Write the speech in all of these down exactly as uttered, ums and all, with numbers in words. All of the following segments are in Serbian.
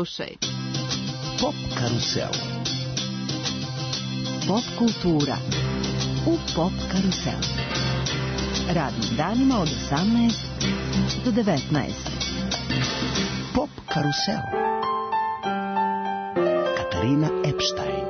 Slušaj. Pop karusel. Pop kultura u Pop karusel. Radnim danima od osamnaest do devetnaest. Pop karusel. Katarina Epstein.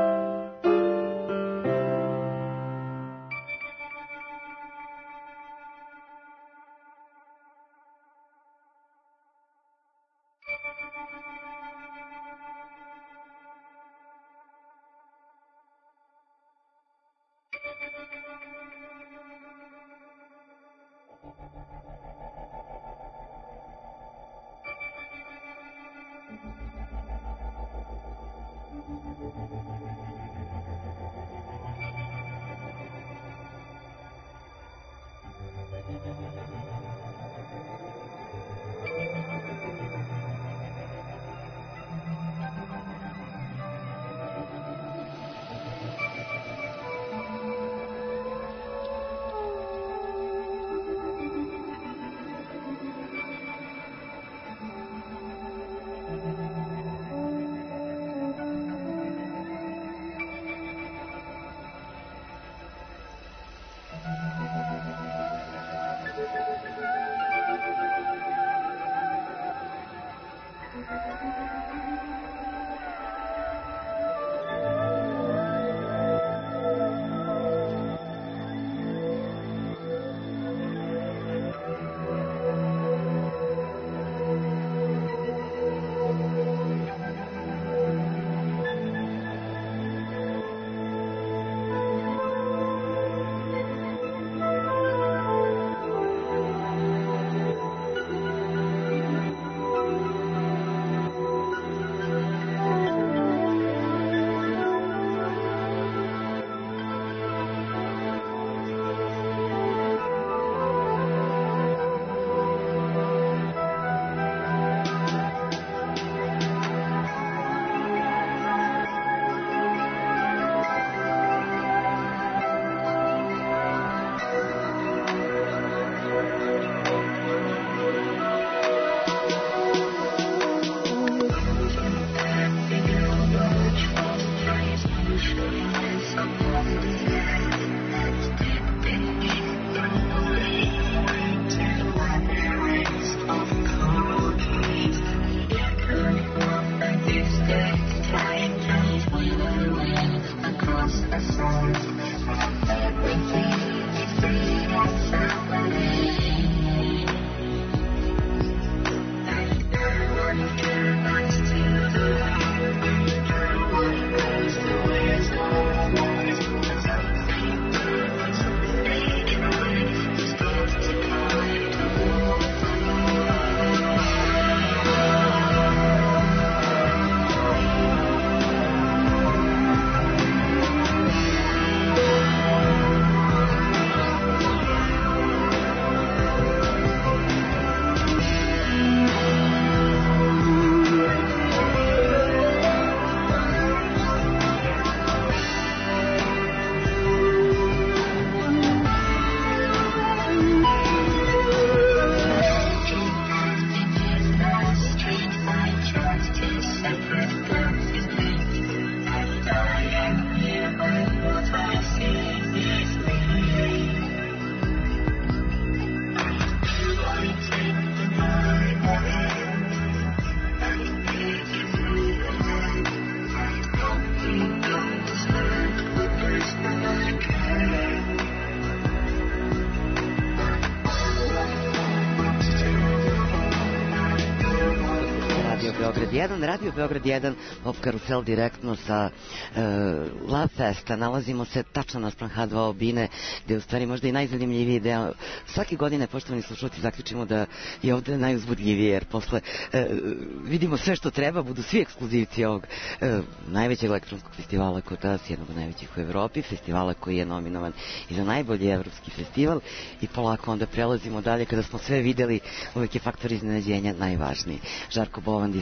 jedan, Radio Beograd jedan, Pop karusel direktno sa e, Love Festa. Nalazimo se tačno naspram ha dva Obine, gde je u stvari možda i najzanimljiviji deo. Svake godine, poštovani slušalci, zaključimo da je ovde najuzbudljivije, jer posle e, vidimo sve što treba, budu svi ekskluzivci ovog e, najvećeg elektronskog festivala kod nas, jednog od najvećih u Evropi, festivala koji je nominovan i za najbolji evropski festival, i polako onda prelazimo dalje. Kada smo sve videli, uvek je faktor iznenađenja najvažniji. Žarko Bovan, dizajner iz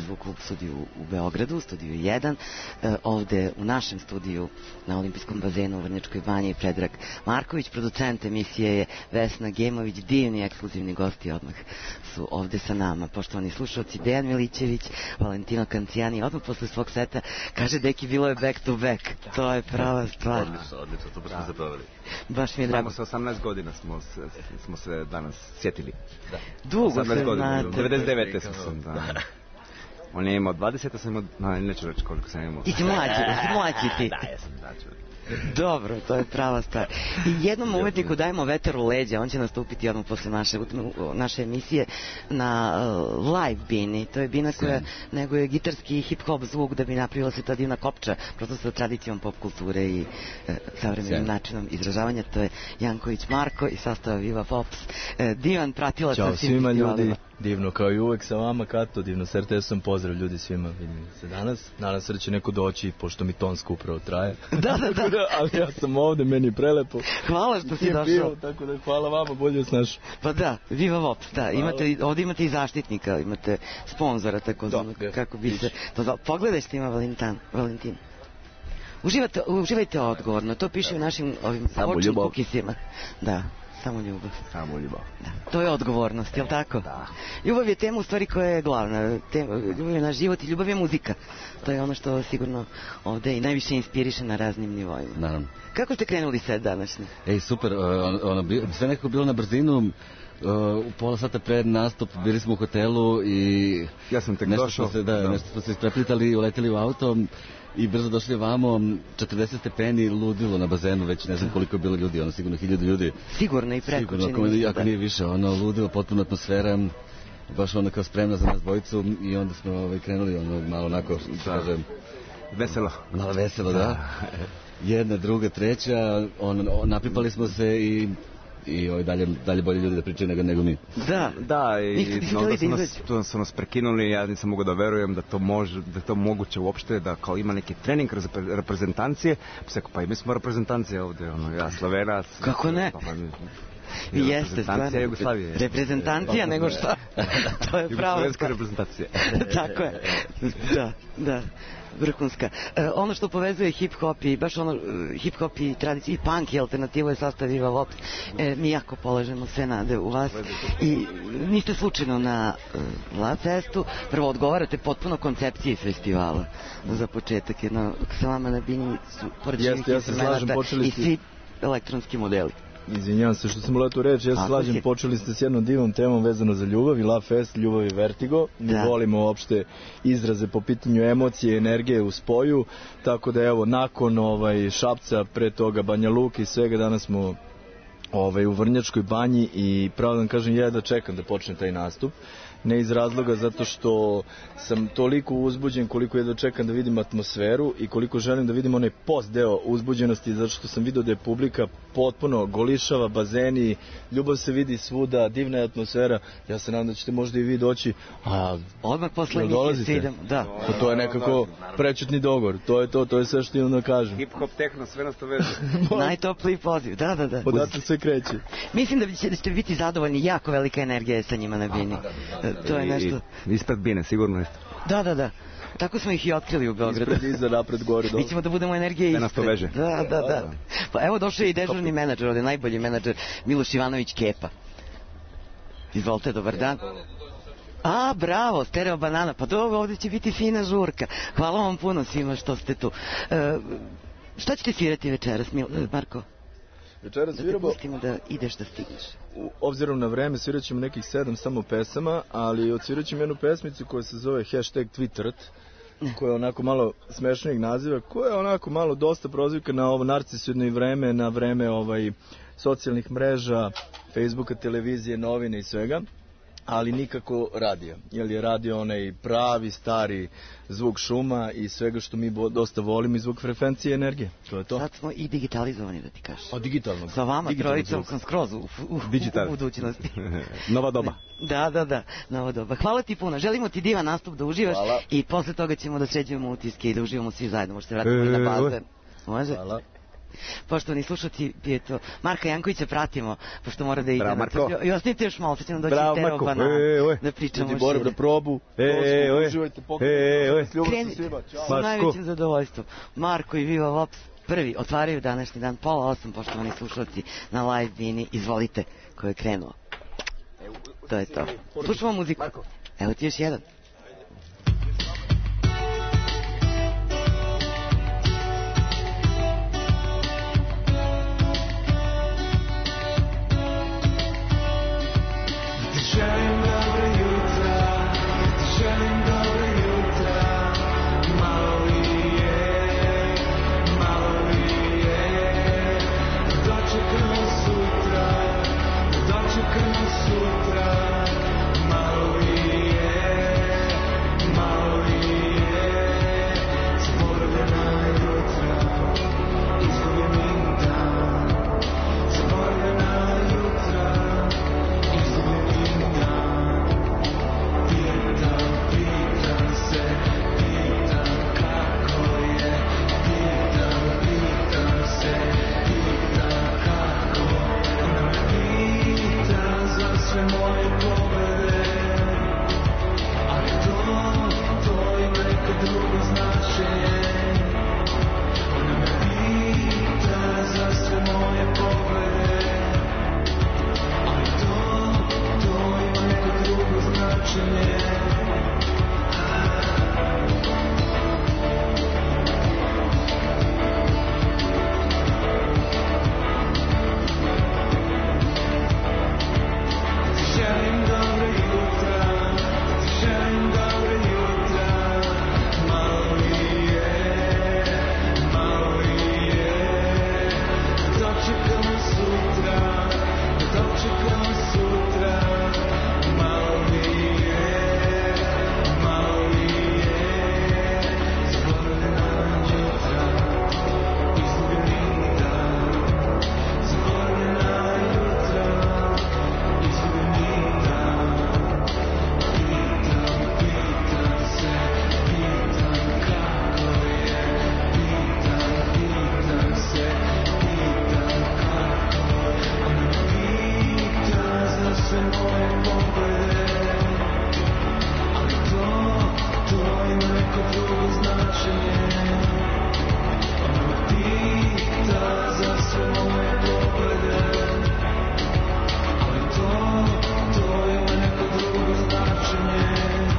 zvuk u studiju u Beogradu, u studiju jedan, e, ovde u našem studiju na Olimpijskom bazenu u Vrnjačkoj banji Predrag Marković, producent emisije je Vesna Gemović, divni ekskluzivni gosti odmah su ovde sa nama. Poštovani slušalci, Dejan Milićević, Valentino Kancijani, odmah posle svog seta kaže deki bilo je back to back. To je prava stvar. Odlično, odlično, to smo se pravili. Baš mi je drago. Samo sa osamnaest godina smo se, smo se danas sjetili. Da. Dugo se znate. devedeset devete smo se, da. On je imao dvadeset, a sam imao, no, neću reći koliko sam imao. Ti si mlađi, ti mlađi ti. Da, jesam, da ću. Dobro, to je prava stvar. I jednom umetniku dajemo vetar u leđa, on će nastupiti odmah posle naše, naše emisije na uh, live bini. To je bina koja neguje gitarski i hip-hop zvuk da bi napravila se ta divna kopča, prosto sa tradicijom pop kulture i uh, savremenim načinom izražavanja. To je Janković Marko i sastava Viva Pops. Uh, divan pratilac na svim svima festivalima. ljudi, divno kao i uvek sa vama, Kato, divno s er te esom, pozdrav ljudi svima, vidim se danas, nadam se da će neko doći, pošto mi tonsko upravo traje. Da, da, da. Ali ja sam ovde, meni je prelepo. Hvala što si Nije došao. Bio, tako da hvala vama, bolje snaš. Pa da, Viva Vops, da, imate, ovdje imate i zaštitnika, imate sponzora, tako da, kako bi se to zvalo. Pogledaj što ima Valentin, Valentin. Uživate, uživajte odgovorno, to piše u našim ovim fortune cookiesima. Da, samo ljubav. Samo ljubav. Da, to je odgovornost, jel tako? Da. Ljubav je tema u stvari koja je glavna, tema, ljubav je naš život i ljubav je muzika. To je ono što sigurno ovde i najviše inspiriše na raznim nivoima. Naravno. Kako ste krenuli set današnji? Ej, super, ono, ono, sve nekako bilo na brzinu. Uh, u pola sata pred nastup bili smo u hotelu i ja sam tek nešto došao. Smo se, da, da. Nešto smo se ispreplitali, uleteli u auto i brzo došli ovamo, četrdeset stepeni, ludilo na bazenu, već ne znam koliko je bilo ljudi, ono sigurno hiljadu ljudi. Sigurno i preko. Sigurno, ako, ako da. Nije više, ono ludilo, potpuno atmosfera, baš ono kao spremna za nas dvojicu i onda smo ovaj, krenuli ono malo onako, što da. kažem, veselo. Malo veselo, da. da. Jedna, druga, treća, on, on, napipali smo se i i ovaj dalje, dalje bolje ljudi da pričaju nego, nego mi. Da, da i onda su nas, tu su nas prekinuli, ja nisam mogao da verujem da to može, da to moguće uopšte, da kao ima neki trening reprezentacije, pa i mi smo reprezentacije ovde, ono, ja Slovenac. Kako ne? Vi jeste, stvarno. Jugoslavije. Reprezentacija, nego šta? To je pravo. Jugoslovenska reprezentacija. Tako je. Da, da. Vrhunska. E, ono što povezuje hip-hop i baš ono hip-hop i tradiciju i punk i alternativu je sastav Viva Vops. E, mi jako polažemo sve nade u vas i niste slučajno na uh, La Festu. Prvo odgovarate potpuno koncepciji festivala. Za početak jedno sa vama na bini su pored živih instrumenta i svi elektronski modeli. Izvinjavam se što sam uletao reč, ja se slažem, je. Počeli ste s jednom divnom temom vezano za ljubav i La Fest, ljubav i vertigo. Mi da. volimo uopšte izraze po pitanju emocije, energije u spoju, tako da evo, nakon ovaj, Šapca, pre toga Banja Luka i svega, danas smo ovaj, u Vrnjačkoj banji i pravo da vam kažem, ja da čekam da počne taj nastup. Ne iz razloga zato što sam toliko uzbuđen koliko je da čekam da vidim atmosferu i koliko želim da vidim onaj post deo uzbuđenosti, zato što sam vidio da je publika potpuno golišava, bazeni, ljubav se vidi svuda, divna je atmosfera. Ja se nadam da ćete možda i vi doći. A odmah posle njih se idem, da. Pa to je nekako prečutni dogovor. To je to, to je sve što imam da kažem. Hip hop, tehno, sve nas to veže. Najtopliji poziv. Da, da, da. Odatle sve kreće. Mislim da ćete biti zadovoljni, jako velika energija je sa njima na bini. To je nešto. Ispred bine, sigurno jeste. Da, da, da. Tako smo ih i otkrili u Beogradu. Ispred, iza, napred, gore, mi ćemo da budemo energije ispred. Nas to veže. Da, da, da. Pa evo došao je i dežurni menadžer, ovdje najbolji menadžer, Miloš Ivanović Kepa. Izvolite, dobar dan. A, bravo, stereo banana. Pa dobro, ovdje će biti fina žurka. Hvala vam puno svima što ste tu. E, šta ćete svirati večeras, Mil, Marko? Večeras da sviramo... Da te pustimo da ideš da stigneš. U, obzirom na vreme svirat ćemo nekih sedam samo pesama, ali odsvirat ćemo jednu pesmicu koja se zove hashtag Twitteret, koja je onako malo smešnijeg naziva, koja je onako malo dosta prozivka na ovo narcisoidno i vreme, na vreme ovaj, socijalnih mreža, Facebooka, televizije, novine i svega, ali nikako radija, jer je radio onaj pravi, stari zvuk šuma i svega što mi bo, dosta volimo i zvuk frekvencije energije. To je to. Sad smo i digitalizovani, da ti kažem. A digitalno? Sa vama trojicom sam skroz u, u, u, u budućnosti. Nova doba. Da, da, da, nova doba. Hvala ti puno, želimo ti divan nastup da uživaš. Hvala. I posle toga ćemo da sređujemo utiske i da uživamo svi zajedno. Možete vratiti e, na bazen. Može? Hvala. Poštovani slušalci, eto, Marka Jankovića pratimo, pošto mora da ide. Bravo, Marko. I ostanite još malo, sad ćemo doći Bravo, iz Terog Marko. banana, E, e, da pričamo Ljudi, Borov, šire. da probu. E, e, e. Uživajte, E, e, pokojte. Ljubav Krenite, svima. Ćao. sa najvećim zadovoljstvom. Marko i Viva Vops prvi otvaraju današnji dan, pola osam, poštovani slušalci, na live bini. Izvolite, ko je krenuo. To je to. Slušamo muziku. Evo ti još jedan. Želim dobro jutra, želim dobro jutra, malo li je, malo li je, dočekamo sutra, dočekamo sutra, malo li je, malo li je, zaboravljena jutra, izgubljenim dan, zaboravljena jutra, izgubljenim dan. Pitam, pitam se, pitam kako je, pitam, pitam se, pitam kako. Ona me pita za sve moje poglede, ali to, to ima neko drugo značenje. Ona me pita za sve moje poglede, ali to, to ima neko drugo značenje. Želim dobro jutra, želim dobro jutra, malo li je, malo li je, dočekamo sutra, dočekamo sutra, malo li je, malo li je, zaboravljena jutra, izgubljenim dan, zaboravljena jutra, izgubljenim dan. Pitam, pitam se, pitam kako je, pitam, pitam se, pitam kako. Ona me pita za sve moje poglede, ali to, to ima neko drugo značenje. Ona me pita za sve moje poglede, ali to, to ima neko drugo značenje.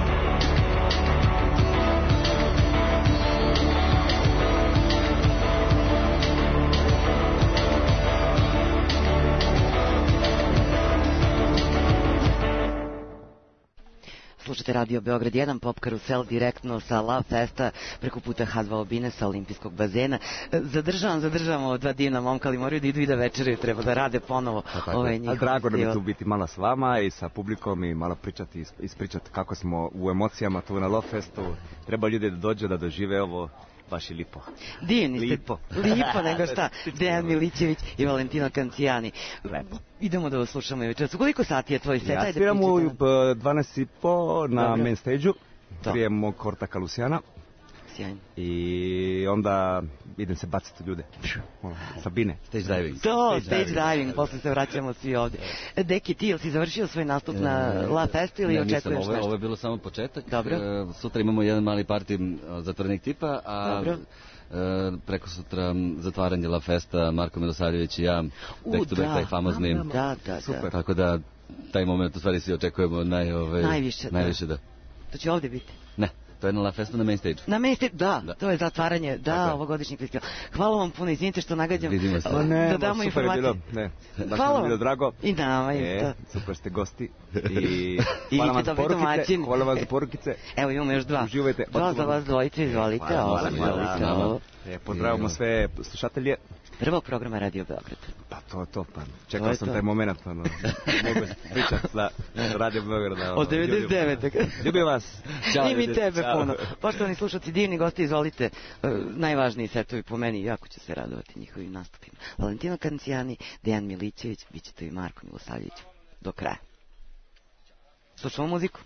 Slušate Radio Beograd jedan, Pop Karusel direktno sa Love Festa preko puta ha dva Obine sa olimpijskog bazena. Zadržavam, zadržavam ovo dva divna momka, ali moraju da idu i da večeraju, treba da rade ponovo ovaj njihov. A drago nam je festival. tu biti malo s vama i sa publikom i malo pričati, is- ispričati kako smo u emocijama tu na Love Festu. Treba ljudi da dođe da dožive ovo, baš je lipo. Divni ste. Lipo. Lipo, nego šta. Dejan Milićević i Valentino Kancijani. Lepo. Idemo da vas slušamo i večeras. U koliko sati je tvoj set? Ja Ajde, sviram u pričajte nam. b, dvanaest i po na Dobro. main stage-u, Da. prije mog Kortaka Lucijana. Sjajno. I onda idem se baciti u ljude. Ono, Sabine. Stage diving. To, stage diving, posle se vraćamo svi ovdje. Deki, ti, jel si završio svoj nastup na La Festu ili Ne, nisam, očekuješ ovo, je- nešto? ovo je bilo samo početak. Dobro. E, sutra imamo jedan mali parti m, zatvorenih tipa, a Dobro. e, preko sutra m, zatvaranje La Festa, Marko Milosavljević i ja, U, back to back, da. taj famozni. Da, da, da. Tako da, taj moment u stvari svi očekujemo naj, ove, Najviše, da. najviše, da. To će ovdje biti. Ne, to je na La Festu na main stage. Na mesti, da, Da. to je zatvaranje, da, Tako je. ovogodišnjeg festivala. Hvala vam puno, izvinite što nagađam. Vidimo se. Da O ne, damo super je informacije. bilo, ne, baš Hvala nam je vam. bilo drago. I nama E, isto. super ste gosti i I hvala vi vam ste za dobri porukice, domaćini. hvala vam za porukice. Evo imamo još dva. Uživajte. Dva za Otvoreno. vas dvojice, izvolite. Hvala, ovo, hvala, hvala. izvolite, Hvala. ovo. E, pozdravimo sve slušatelje. Prvog programa Radio Beograd. Pa to, to, pa To čekao je sam to. taj moment, ono, mogu pričati sa Radio Beograda. ono, Od devedeset devete. ljubim- Ljubim vas. I mi tebe Ćao. puno. Poštovani slušalci, divni gosti, izvolite. E, najvažniji setovi po meni, jako će se radovati njihovim nastupima. Valentino Kancijani, Dejan Milićević, bit će to i Marko Milosavljević. Do kraja. Slušamo muziku.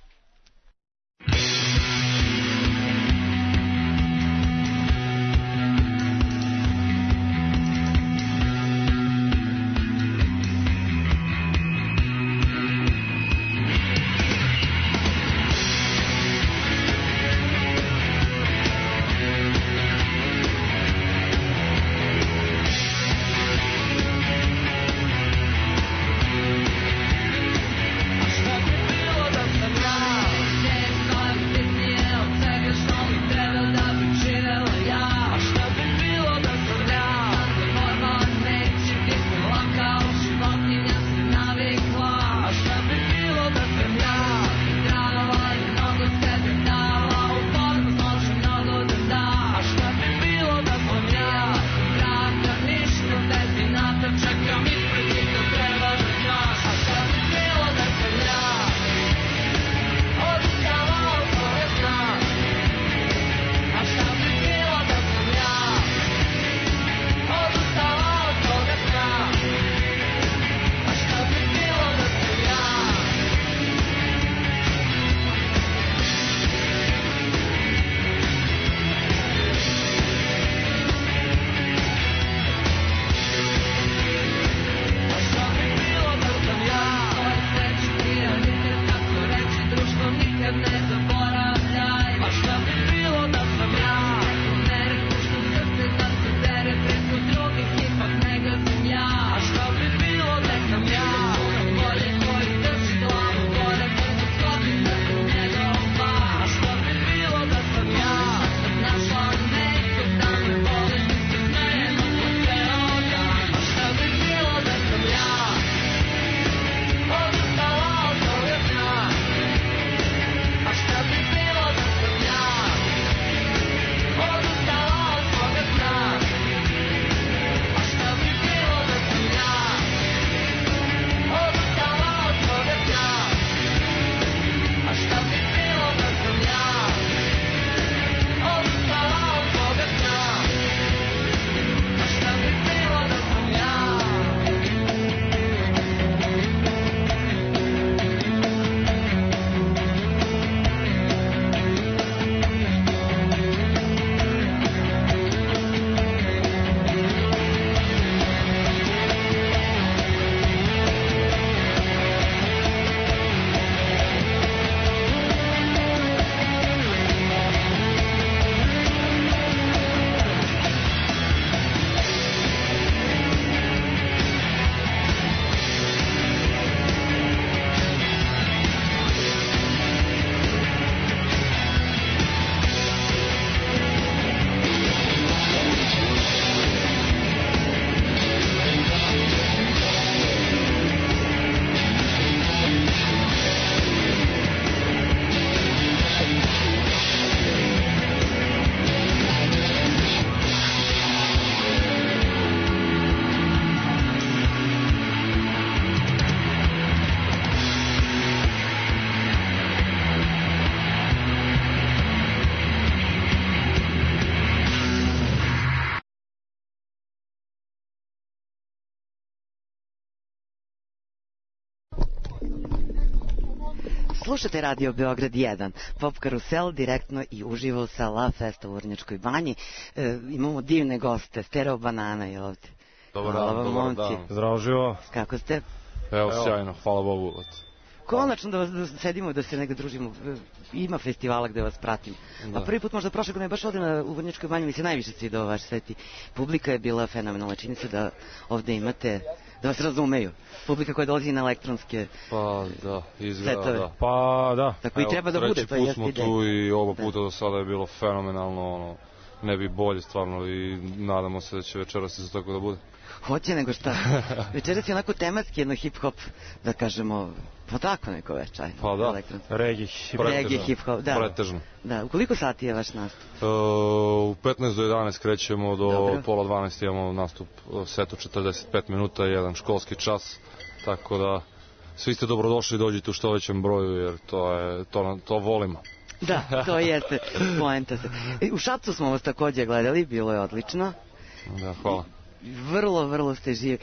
Slušate Radio Beograd jedan, Pop Karusel, direktno i uživo sa La Festa u Vrnjačkoj banji. E, imamo divne goste, Stereo Banana je ovde. Dobar dan, dobar dan. Zdravo živo. Kako ste? Evo, Evo. sjajno, hvala Bogu. Konačno da, da sedimo, da se negde družimo. Ima festivala gde vas pratim. Da. A prvi put možda prošle godine baš ovde na, u Vrnjačkoj banji mi se najviše svidao vaš set i publika je bila fenomenalna. Čini se da ovde imate, da vas razumeju. Publika koja dolazi na elektronske pa, da, izgleda, setove. Da. Pa da. Tako i treba da bude, to je jeste ideja. Treći put smo tu i oba puta do sada je bilo fenomenalno, ono, ne bi bolje stvarno i nadamo se da će večeras isto tako da bude. Hoće nego šta. Večeras je onako tematski jedno hip-hop, da kažemo, pa tako neko večaj. Pa da, reggae hip-hop. Reggae hip-hop, da. Pretežno. Da, u koliko sati je vaš nastup? Uh, u petnaest do jedanaest krećemo, do Dobro. pola dvanaest imamo nastup, set u četrdeset pet minuta, jedan školski čas, tako da svi ste dobrodošli, dođite u što većem broju, jer to, je, to, to volimo. Da, to jeste, poenta se. U Šapcu smo vas takođe gledali, bilo je odlično. Da, hvala. Vrlo, vrlo ste živi.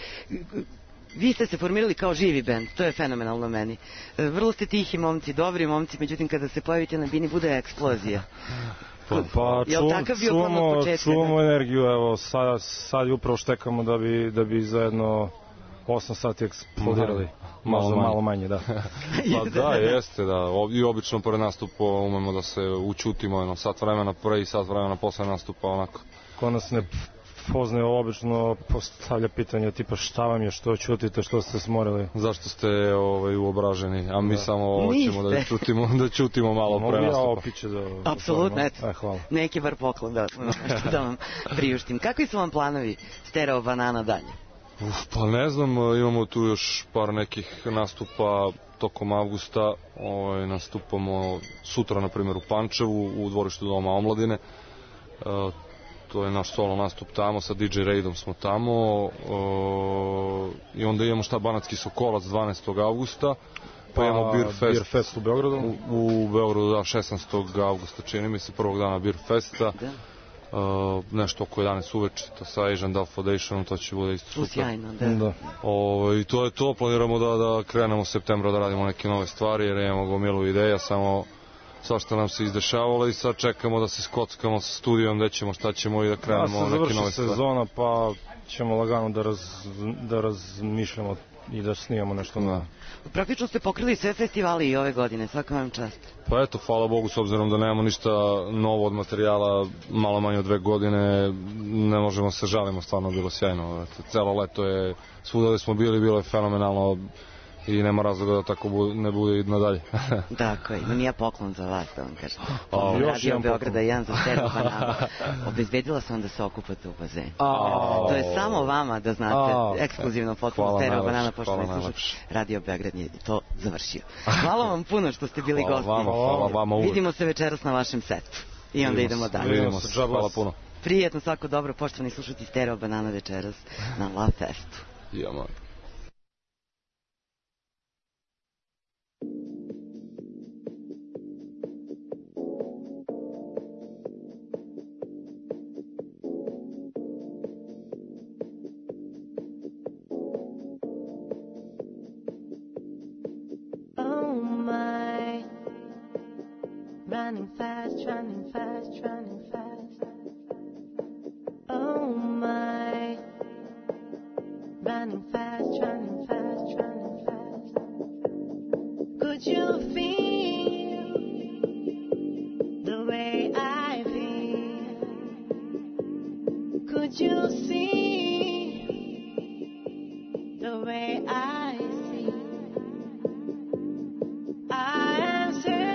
Vi ste se formirali kao živi bend, to je fenomenalno meni. Vrlo ste tihi momci, dobri momci, međutim kada se pojavite na bini bude eksplozija. Pa, pa čuvamo, čuvamo, čuvamo energiju, evo, sad, sad i upravo štekamo da bi, da bi zajedno osam sati eksplodirali. Malo, malo, malo manje, da. Pa da, jeste, da. I obično pored nastupa umemo da se učutimo, jedno sat vremena pre i sat vremena posle nastupa, onako. Ko nas ne poznaje, obično postavlja pitanje tipa šta vam je, što ćutite, što ste smorili. Zašto ste ovaj, uobraženi, a mi da. samo hoćemo da ćutimo, da ćutimo malo pre nastupa. Mogu ja opiće da... Apsolutno, eto, e, hvala. Neki bar poklon da, da vam priuštim. Kakvi su vam planovi Stereo Banana dalje? Uf, pa ne znam, imamo tu još par nekih nastupa tokom avgusta. Ovaj, nastupamo sutra, na primjer, u Pančevu, u dvorištu Doma omladine. E, to je naš solo nastup tamo, sa D J Raidom smo tamo. E, I onda imamo šta Banatski Sokolac dvanaestog avgusta. Pa, pa imamo Beer Fest, Beer Fest u Beogradu. U, u Beogradu, da, šesnaestog avgusta, čini mi se, prvog dana Beer Festa. Da. Uh, nešto oko jedanaest uveče sa Asian Dove Foundationom, to će bude isto sutra. Sjajno, da. da. O, I to je to, planiramo da, da krenemo u septembru da radimo neke nove stvari, jer imamo gomilu ideja, samo svašta nam se izdešavalo i sad čekamo da se skockamo sa studijom, gde ćemo, šta ćemo i da krenemo ja, neke nove stvari. Završi sezona, pa ćemo lagano da, raz, da razmišljamo i da snimamo nešto novo. Praktično ste pokrili sve festivali i ove godine, svaka vam čast. Pa eto, hvala Bogu, s obzirom da nemamo ništa novo od materijala, malo manje od dve godine, ne možemo se žalimo, stvarno bilo sjajno. Eto, celo leto je, svuda smo bili, bilo je fenomenalno i nema razloga da tako bude, ne bude i nadalje. Tako je, imam ja poklon za vas, da vam kažem. Radio Beograda jedan za Stereo Banana. Obezbedila sam da se okupate u bazenu. To je samo vama da znate, ekskluzivno poklon Stereo Banana, pošto ne slušate. Radio Beograd je to završio. Hvala vam puno što ste bili gosti. Hvala vama uvek. Vidimo se večeras na vašem setu. I onda idemo dalje. Vidimo se, hvala puno. Prijetno, svako dobro, poštovani slušati Stereo Banana večeras na La Festu. Ja, man. Running fast, running fast, running fast. Oh my. Running fast, running fast, running fast. Could you feel the way I feel? Could you see the way I see? I am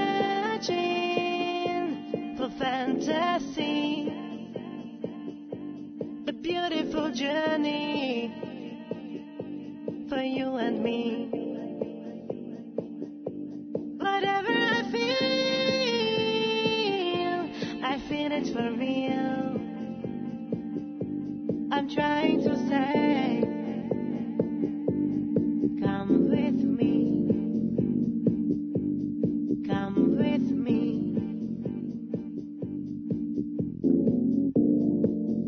searching for fantasy, a beautiful journey for you and me. Whatever I feel, I feel it for real. I'm trying to say, come with me, come with me.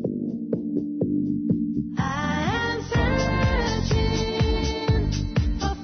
I am searching for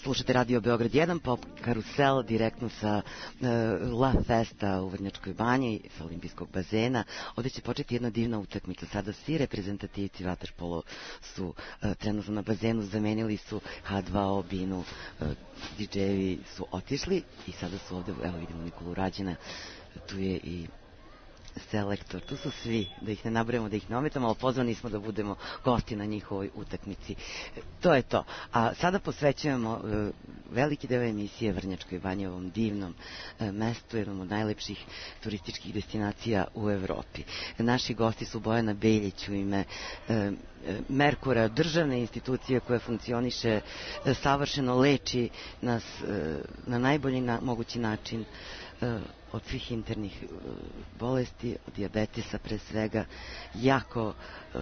Slušate Radio Beograd jedan, Pop Karusel, direktno sa uh, La Festa u Vrnjačkoj banji, sa olimpijskog bazena. Ovdje će početi jedna divna utakmica. Sada svi reprezentativci vaterpolo su uh, trenutno na bazenu, zamenili su ha dva o, Binu, uh, didžejevi su otišli i sada su ovdje, evo vidimo Nikolu Rađena, tu je i selektor, tu su svi, da ih ne nabrajamo, da ih ne ometamo, ali pozvani smo da budemo gosti na njihovoj utakmici. To je to. A sada posvećujemo uh, veliki deo emisije Vrnjačkoj banji, ovom divnom uh, mestu, jednom od najlepših turističkih destinacija u Evropi. Naši gosti su Bojana Beljić u ime uh, Merkura, državne institucije koja funkcioniše, uh, savršeno leči nas uh, na najbolji na, mogući način uh, od svih internih uh, bolesti, od dijabetesa pre svega, jako uh,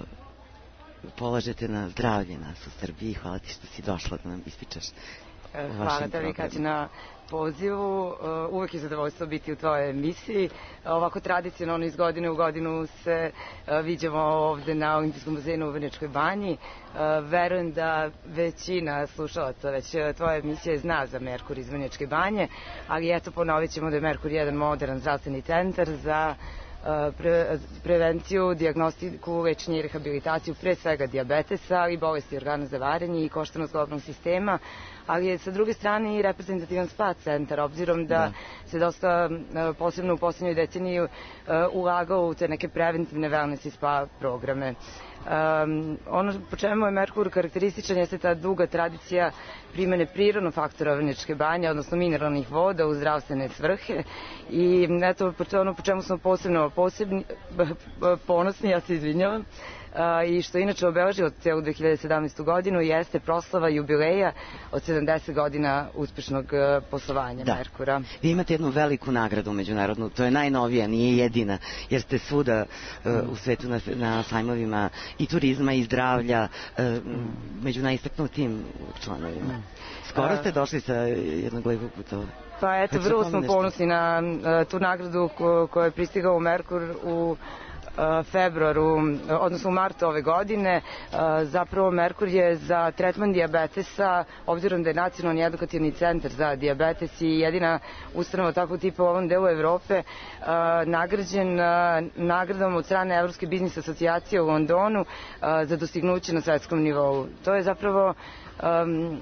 polažete na zdravlje nas u Srbiji. Hvala ti što si došla da nam ispričaš. Hvala tebi, Kaći, na pozivu. Uvek je zadovoljstvo biti u tvojoj emisiji. Ovako tradicionalno iz godine u godinu se viđamo ovde na olimpijskom bazenu u Vrnjačkoj banji. Verujem da većina slušalaca već tvoja emisija zna za Merkur iz Vrnjačke banje, ali eto ponovit ćemo da je Merkur jedan moderan zdravstveni centar za Pre, prevenciju, dijagnostiku, lečenje i rehabilitaciju pre svega dijabetesa i bolesti organa za varenje i koštanost globnog sistema, ali je sa druge strane i reprezentativan spa centar, obzirom da, da. se dosta posebno u poslednjoj deceniji ulagao u te neke preventivne wellness i spa programe. Um, ono po čemu je Merkur karakterističan jeste ta duga tradicija primene prirodnog faktora Vrnjačke banje, odnosno mineralnih voda u zdravstvene svrhe i eto ono po čemu smo posebno posebni, ponosni, ja se izvinjavam, uh, i što inače obeležilo celu dve hiljade sedamnaestu godinu jeste proslava jubileja od sedamdeset godina uspešnog uh, poslovanja da. Merkura. Vi imate jednu veliku nagradu međunarodnu, to je najnovija, nije jedina, jer ste svuda uh, mm. u svetu na, na sajmovima i turizma i zdravlja, uh, mm. među najistaknutim članovima. Mm. Skoro ste došli sa jednog lepog puta ovdje. Pa eto, vrlo smo ponosni na uh, tu nagradu ko, koja je pristigao u Merkur u uh, februaru, odnosno u martu ove godine. Uh, zapravo Merkur je za tretman dijabetesa, obzirom da je nacionalni edukativni centar za dijabetes i jedina ustanova takvog tipa u ovom delu Evrope, uh, nagrađen uh, nagradom od strane Evropske biznis asocijacije u Londonu uh, za dostignuće na svetskom nivou. To je zapravo um,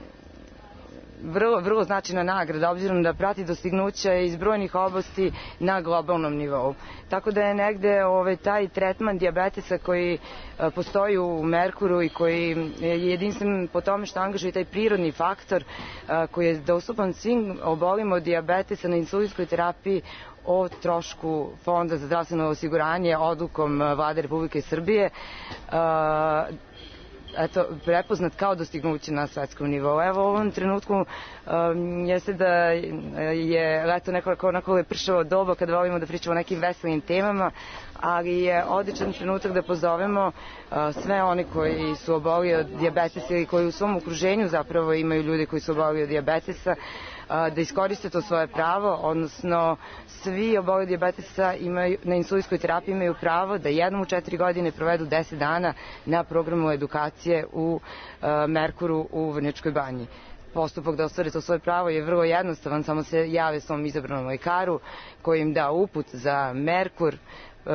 vrlo, vrlo značajna nagrada, obzirom da prati dostignuća iz brojnih oblasti na globalnom nivou. Tako da je negde ovaj, taj tretman dijabetesa koji a, postoji u Merkuru i koji je jedinstven po tome što angažuje taj prirodni faktor a, koji je dostupan svim obolima od dijabetesa na insulinskoj terapiji o trošku Fonda za zdravstveno osiguranje odlukom Vlade Republike Srbije, a, eto, prepoznat kao dostignuće na svetskom nivou. Evo u ovom trenutku um, jeste da je leto neko onako lepršavo doba kada volimo da pričamo o nekim veselim temama, ali je odličan trenutak da pozovemo uh, sve oni koji su oboli od dijabetesa ili koji u svom okruženju zapravo imaju ljudi koji su oboli od dijabetesa, da iskoriste to svoje pravo, odnosno svi oboli dijabetesa imaju, na insulinskoj terapiji imaju pravo da jednom u četiri godine provedu deset dana na programu edukacije u uh, Merkuru u Vrnjačkoj banji. Postupak da ostvare to svoje pravo je vrlo jednostavan, samo se jave svom izabranom lekaru koji im da uput za Merkur, uh,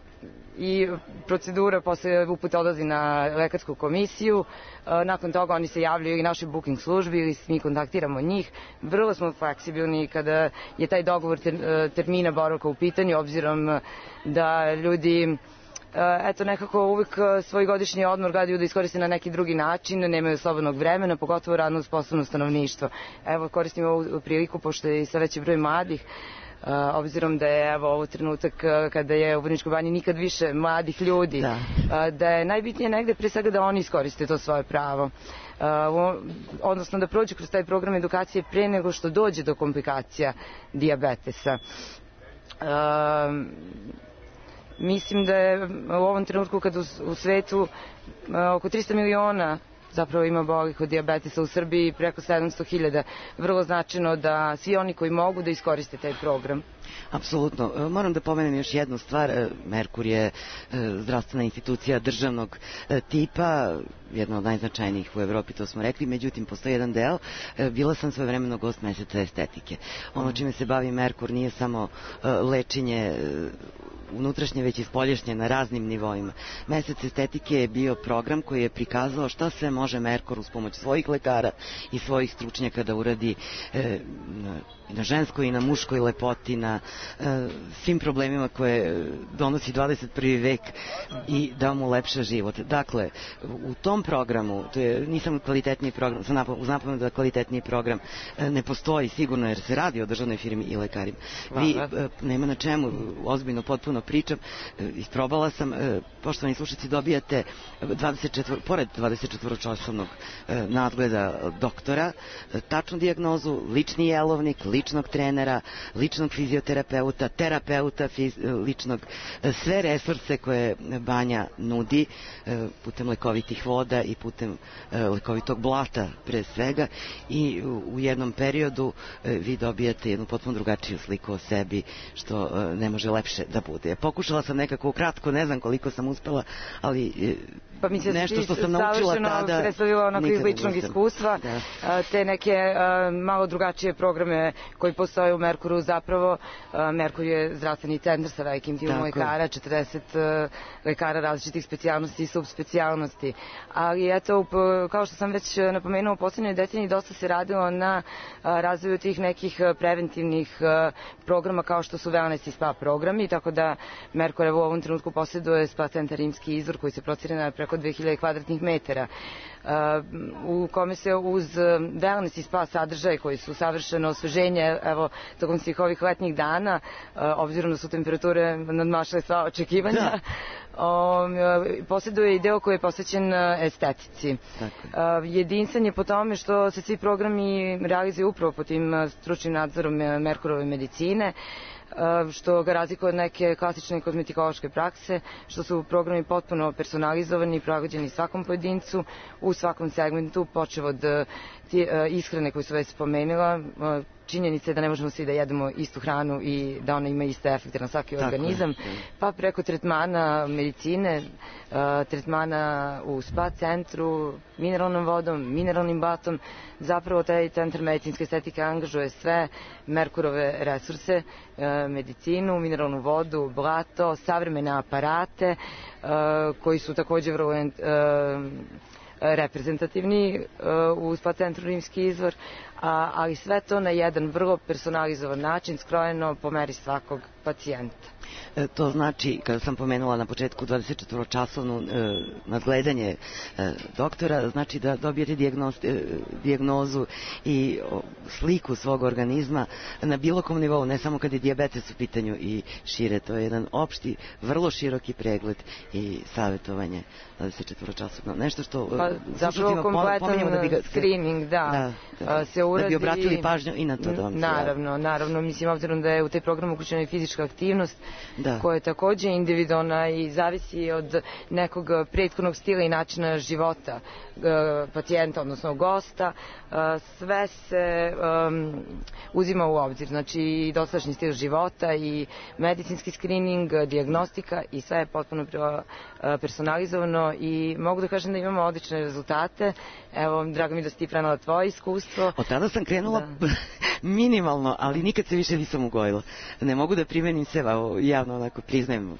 i procedura posle uputa odlazi na lekarsku komisiju. Nakon toga oni se javljaju i našoj booking službi ili mi kontaktiramo njih. Vrlo smo fleksibilni kada je taj dogovor termina boravka u pitanju, obzirom da ljudi eto nekako uvijek svoj godišnji odmor gledaju da iskoriste na neki drugi način, nemaju slobodnog vremena, pogotovo radno sposobno stanovništvo. Evo koristim ovu priliku, pošto je sve veći broj mladih, Uh, obzirom da je evo ovo trenutak uh, kada je u Vrnjačkoj banji nikad više mladih ljudi, da. Uh, da je najbitnije negde pre svega da oni iskoriste to svoje pravo. Uh, odnosno da prođe kroz taj program edukacije pre nego što dođe do komplikacija dijabetesa. Uh, mislim da je u ovom trenutku kada u, u svetu uh, oko trista miliona zapravo ima obolelih od dijabetesa u Srbiji, preko sedamsto hiljada. Vrlo značajno da svi oni koji mogu da iskoriste taj program. Apsolutno. Moram da pomenem još jednu stvar. Merkur je zdravstvena institucija državnog tipa, jedna od najznačajnijih u Evropi, to smo rekli, međutim postoji jedan deo. Bila sam svojevremeno gost meseca estetike. Ono čime se bavi Merkur nije samo lečenje unutrašnje, već i spoljašnje na raznim nivoima. Mesec estetike je bio program koji je prikazao šta sve može Merkur uz pomoć svojih lekara i svojih stručnjaka da uradi e, i na ženskoj i na muškoj lepoti, na e, svim problemima koje donosi dvadeset prvi vek i da mu lepša život. Dakle, u tom programu, to je, nisam kvalitetniji program, uz napomenu da kvalitetniji program e, ne postoji sigurno jer se radi o državnoj firmi i lekarima. Vi, e, nema na čemu, ozbiljno potpuno pričam, e, isprobala sam, e, poštovani slušalci, dobijate dvadeset četiri, pored dvadeset četiri časovnog e, nadgleda doktora, e, tačnu dijagnozu, lični jelovnik, ličnog trenera, ličnog fizioterapeuta, terapeuta fiz, ličnog, sve resurse koje Banja nudi putem lekovitih voda i putem lekovitog blata pre svega i u jednom periodu vi dobijate jednu potpuno drugačiju sliku o sebi što ne može lepše da bude. Pokušala sam nekako ukratko, ne znam koliko sam uspela, ali pa mislim nešto što sam naučila tada predstavila onako iz ličnog iskustva, da. Te neke uh, malo drugačije programe koji postoje u Merkuru. Zapravo uh, Merkur je zdravstveni centar sa velikim timom lekara, četrdeset uh, lekara različitih specijalnosti i subspecijalnosti, ali eto, kao što sam već napomenula, u posljednjoj deceniji dosta se radilo na uh, razvoju tih nekih preventivnih uh, programa kao što su wellness i spa programi, tako da Merkur u ovom trenutku posjeduje spa centar Rimski izvor koji se procire na preko dve hiljade kvadratnih metara, u kome se uz wellness i spa sadržaje koji su savršeno osveženje, evo, tokom svih ovih letnjih dana, obzirom da su temperature nadmašile sva očekivanja, posjeduje i deo koji je posvećen estetici. Jedinstven je po tome što se svi programi realizuju upravo pod tim stručnim nadzorom Merkurove medicine, što ga razlikuje od neke klasične kozmetikološke prakse, što su programi potpuno personalizovani i prilagođeni svakom pojedincu u svakom segmentu, počev od ishrane koju su već spomenula. Činjenica je da ne možemo svi da jedemo istu hranu i da ona ima iste efekte na svaki organizam, pa preko tretmana medicine, tretmana u spa centru, mineralnom vodom, mineralnim batom. Zapravo taj centar medicinske estetike angažuje sve Merkurove resurse, medicinu, mineralnu vodu, blato, savremene aparate koji su takođe vrlo reprezentativni u spa centru Rimski izvor, ali sve to na jedan vrlo personalizovan način, skrojeno po meri svakog pacijenta. To znači, kada sam pomenula na početku dvadeset četiri časovno e, nadgledanje e, doktora, znači da dobijete dijagnoz, e, dijagnozu i o, sliku svog organizma na bilo kom nivou, ne samo kad je dijabetes u pitanju i šire. To je jedan opšti, vrlo široki pregled i savjetovanje dvadeset četiri časovno. Nešto što pa, zapravo kompletan da bi ga, screening, da, da, da, se uradi, da bi obratili pažnju i na to domci. Naravno, naravno, mislim, obzirom da je u taj program uključena i fizička aktivnost, da. koja je takođe individualna i zavisi od nekog prethodnog stila i načina života pacijenta, odnosno gosta. Sve se um, uzima u obzir, znači i dosadašnji stil života i medicinski screening, dijagnostika i sve je potpuno personalizovano i mogu da kažem da imamo odlične rezultate. Evo, drago mi da si ti prenala tvoje iskustvo. Od tada sam krenula da. minimalno, ali nikad se više nisam ugojila. Ne mogu da primenim sve, javno onako priznajem.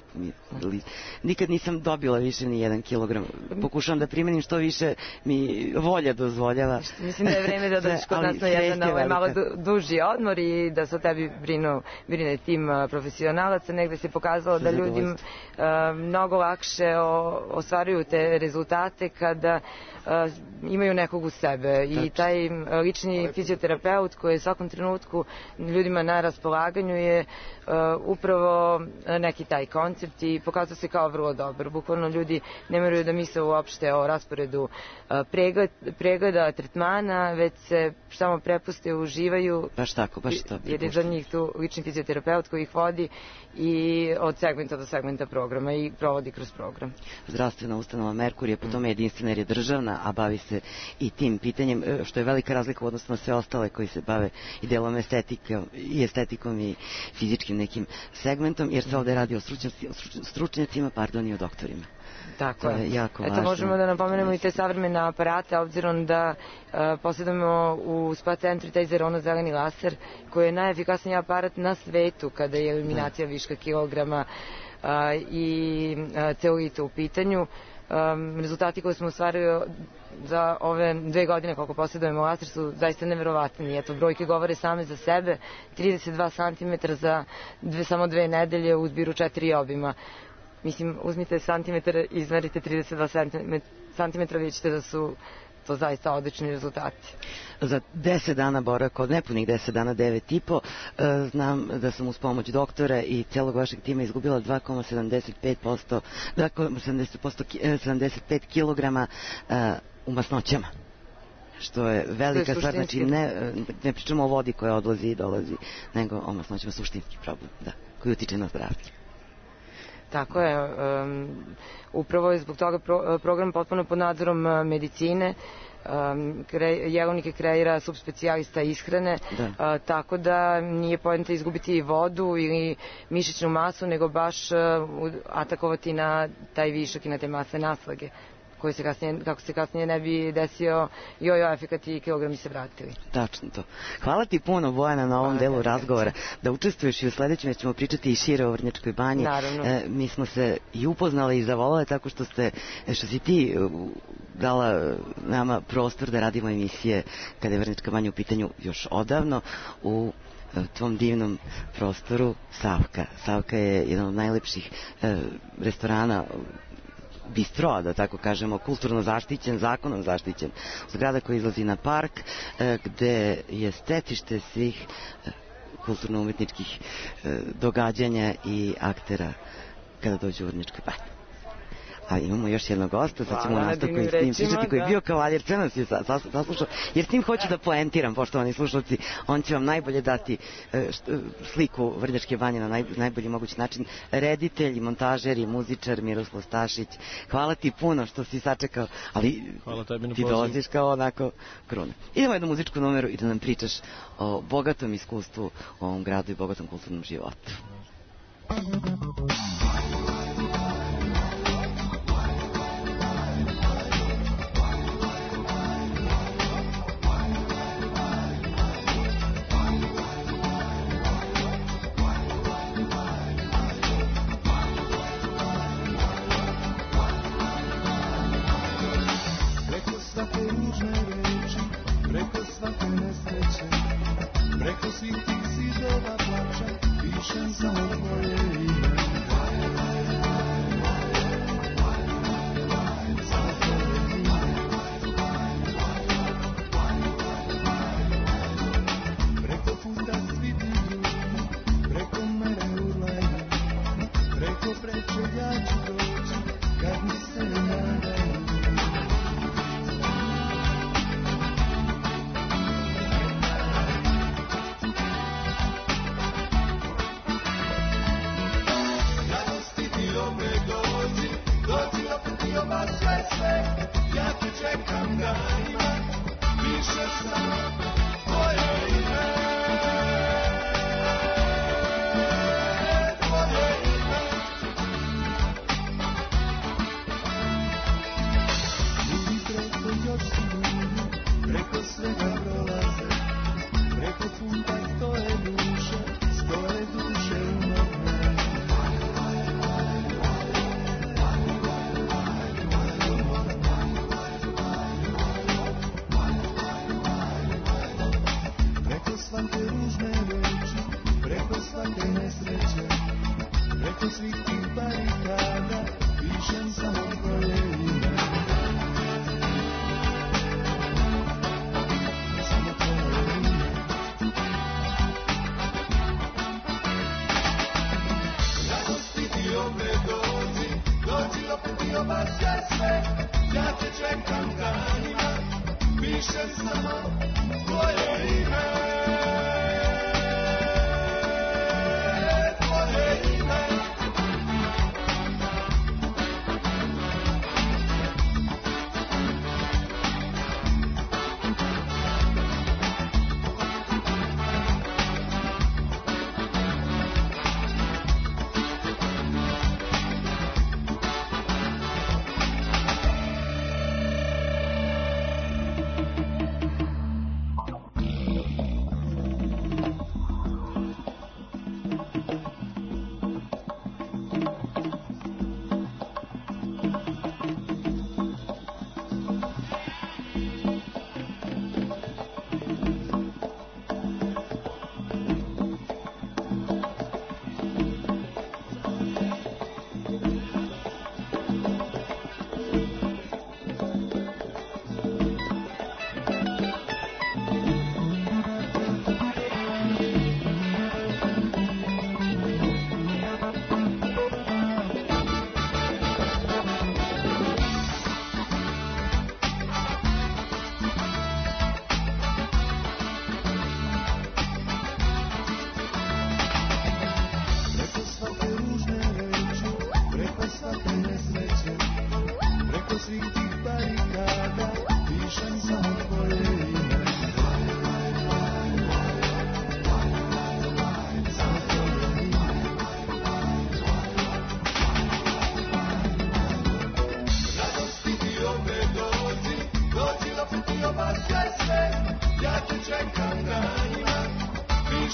Nikad nisam dobila više ni jedan kilogram. Pokušavam da primenim što više mi volja dozvoljava. Mislim da je vreme da dođeš kod nas na jedan ovaj malo duži odmor i da se o tebi brinu, brine tim profesionalaca. Negde se pokazalo da ljudi uh, mnogo lakše o, ostvaruju te rezultate kada uh, imaju nekog u sebe. I taj lični fizioterapeut koji je svakom trenutku ljudima na raspolaganju je uh, upravo neki taj koncept i pokazao se kao vrlo dobar. Bukvalno ljudi ne moraju da misle uopšte o rasporedu uh, pregled, pregleda, tretmana, već se samo prepuste, uživaju. Baš tako, baš to. Jer je za njih tu lični fizioterapeut koji ih vodi i od segmenta do segmenta programa i provodi kroz program. Zdravstvena ustanova Merkur je po tome jedinstvena jer je državna, a bavi se i tim pitanjem, što je velika razlika u odnosu na sve ostale koji se bave i delom estetike, i estetikom i fizičkim nekim segmentom, jer se ovde radi o stručnjacima, pardon, i o doktorima. Tako je. Jako Eto, važno. možemo da napomenemo i te savremene aparate, obzirom da uh, posjedujemo u spa centru taj zerono-zeleni laser, koji je najefikasniji aparat na svetu kada je eliminacija viška kilograma uh, i uh, celulita u pitanju. Um, rezultati koje smo ostvarili za ove dve godine koliko posjedujemo laser su zaista neverovatni. Eto, brojke govore same za sebe, trideset dva santimetra za dve, samo dve nedelje u zbiru četiri obima. Mislim, uzmite santimetar i izmerite trideset dva santimetra, vidjet ćete da su to zaista odlični rezultati. Za deset dana boravka, od nepunih deset dana, devet i po, znam da sam uz pomoć doktora i celog vašeg tima izgubila dva zarez sedamdeset pet posto, dva zarez sedamdeset pet kilograma u masnoćama. Što je velika stvar, znači ne, ne pričamo o vodi koja odlazi i dolazi, nego o masnoćama, suštinski problem, da, koji utiče na zdravlje. Tako je, um, upravo je zbog toga pro, program potpuno pod nadzorom medicine, um, kre, jelovnike kreira subspecijalista ishrane, da. Uh, tako da nije poenta izgubiti vodu ili mišićnu masu, nego baš uh, atakovati na taj višak i na te mase naslage, koji se kasnije, kako se kasnije ne bi desio jojo efekat i kilogrami se vratili. Tačno to. Hvala ti puno, Bojana, na ovom delu razgovora. Da učestvuješ i u sledećem, jer ćemo pričati i šire o Vrnjačkoj banji. Naravno. E, mi smo se i upoznali i zavolale tako što ste, što si ti dala nama prostor da radimo emisije kada je Vrnjačka banja u pitanju još odavno u tvom divnom prostoru Savka. Savka je jedan od najlepših e, restorana, bistroa, da tako kažemo, kulturno zaštićen, zakonom zaštićen. Zgrada koja izlazi na park, e, gde je stecište svih e, kulturno-umetničkih e, događanja i aktera kada dođu u Vrnjačkoj banji. A imamo još jednog gosta, sad ćemo nastaviti s njim pričati, koji je bio kavaljer, sve nas je saslušao, jer s njim hoću da poentiram, poštovani slušalci, on će vam najbolje dati sliku Vrnjačke banje na najbolji mogući način. Reditelj, montažer i muzičar Miroslav Stašić, hvala ti puno što si sačekao, ali ti dolaziš kao onako kruna. Idemo jednu muzičku numeru i da nam pričaš o bogatom iskustvu u ovom gradu i bogatom kulturnom životu. Preko svih tih zidova plača pišem samo tvoje ime. Samo tvoje ime. Preko puta svi ti ljudi, preko mene urlaju, preko preče ja ću doći kad mi se nadaju. Ja te čekam danima, piše samo tvoje ime. Tvoje ime. Ljudi preko još su ljudi, preko svega prolaze, preko puta stoje duše, stoje duše u nogne. Svake ružne reči, preko svake nesreće, preko svih tih barikada, pišem samo tvoje ime. Samo tvoje ime. Radosti ti opet dođi, dođi opet i obasja sve, ja te čekam danima, pišem samo tvoje ime.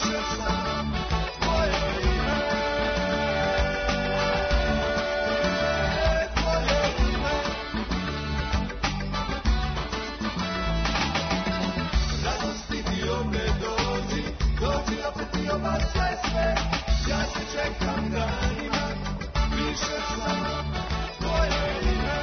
piše samo tvoje ime, tvoje ime. Radosti ti opet dođi, dođi opet ti oba sve sve, ja te čekam danima, piše samo tvoje ime.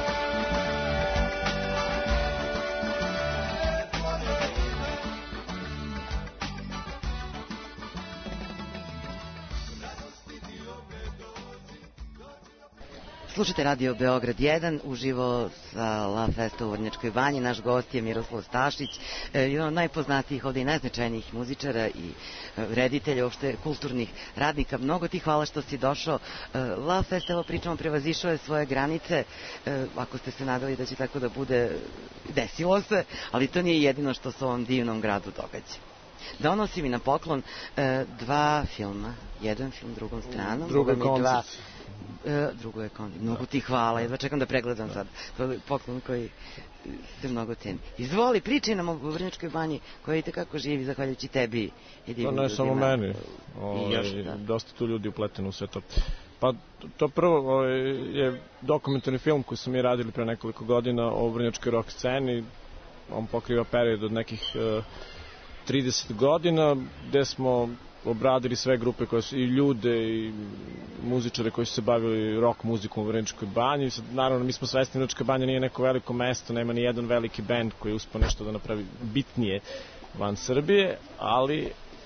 Slušajte Radio Beograd jedan, uživo sa La Festa u Vrnjačkoj banji. Naš gost je Miroslav Stašić, jedan od najpoznatijih ovde i najznačajnijih muzičara i reditelja, uopšte kulturnih radnika. Mnogo ti hvala što si došao. La Fest, evo pričamo, prevazišao je svoje granice. Ako ste se nadali da će tako da bude, desilo se, ali to nije jedino što se u ovom divnom gradu događa. Donosi mi na poklon dva filma, jedan film drugom stranom, drugo je koncert. E, drugo je koncert. Mnogo ti hvala, jedva čekam da pregledam sad. To je poklon koji se mnogo ceni. Izvoli, pričaj nam o Vrnjačkoj banji koja i tekako živi zahvaljujući tebi i divnim ljudima. To ne samo meni, o, još, da. Dosta tu ljudi upleteno u sve to. Pa to prvo o, je dokumentarni film koji smo mi radili pre nekoliko godina o vrnjačkoj rock sceni. On pokriva period od nekih uh, trideset godina, gde smo obradili sve grupe koje su i ljude i muzičare koji su se bavili rock muzikom u Vrnjačkoj banji. Sad, naravno, mi smo svesni, Vrnjačka banja nije neko veliko mesto, nema ni jedan veliki bend koji je uspio nešto da napravi bitnije van Srbije, ali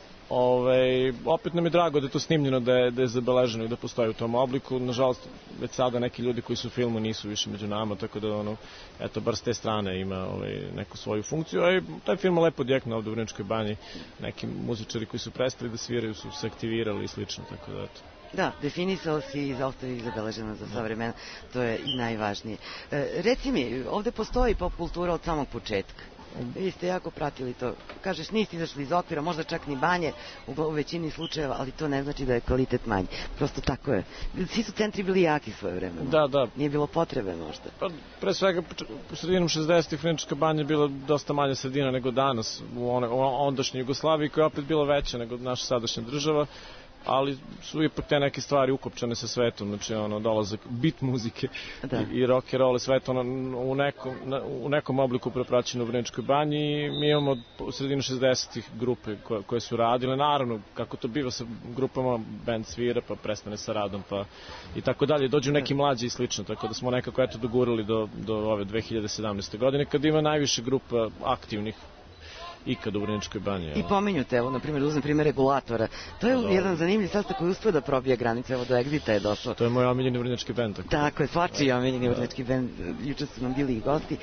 Ove, opet nam je drago da je to snimljeno, da je, da je zabeleženo i da postoji u tom obliku. Nažalost, već sada neki ljudi koji su u filmu nisu više među nama, tako da ono, eto, bar s te strane ima ovaj, neku svoju funkciju. A i taj film je lepo odjeknuo ovde u Vrnjačkoj banji. Neki muzičari koji su prestali da sviraju su se aktivirali i slično, tako da eto. Da, definisao si i zaostao ih zabeleženo za sva vremena, to je i najvažnije. E, reci mi, ovde postoji pop kultura od samog početka. Vi ste jako pratili to. Kažeš, niste izašli iz okvira, možda čak ni banje u većini slučajeva, ali to ne znači da je kvalitet manji. Prosto tako je. Svi su centri bili jaki svoje vreme. Da, da. Nije bilo potrebe možda. Pa, pre svega, u sredinom šezdesetih Vrnjačka banja je bila dosta manja sredina nego danas u, one, u ondašnjoj Jugoslaviji, koja je opet bila veća nego naša sadašnja država, ali su ipak te neke stvari ukopčane sa svetom, znači ono, dolazak beat muzike i, i rock and roll, sve to ono, u, nekom, na, u nekom obliku prepraćeno u Vrnjačkoj banji i mi imamo u sredinu šezdesetih grupe koje, koje su radile, naravno, kako to biva sa grupama, band svira, pa prestane sa radom, pa i tako dalje, dođu neki mlađi i slično, tako da smo nekako eto dogurali do, do ove dve hiljade sedamnaeste. godine, kad ima najviše grupa aktivnih ikad u Vrnjačkoj banji. I pominju te, evo, na primjer, uzmem primjer Regulatora. To je da, jedan zanimljiv sastav koji uspio da probije granice, evo do Exita je došao. To je moj omiljeni vrnjački bend. Tako, tako je, svačiji omiljeni vrnjački bend, juče su nam bili i gosti.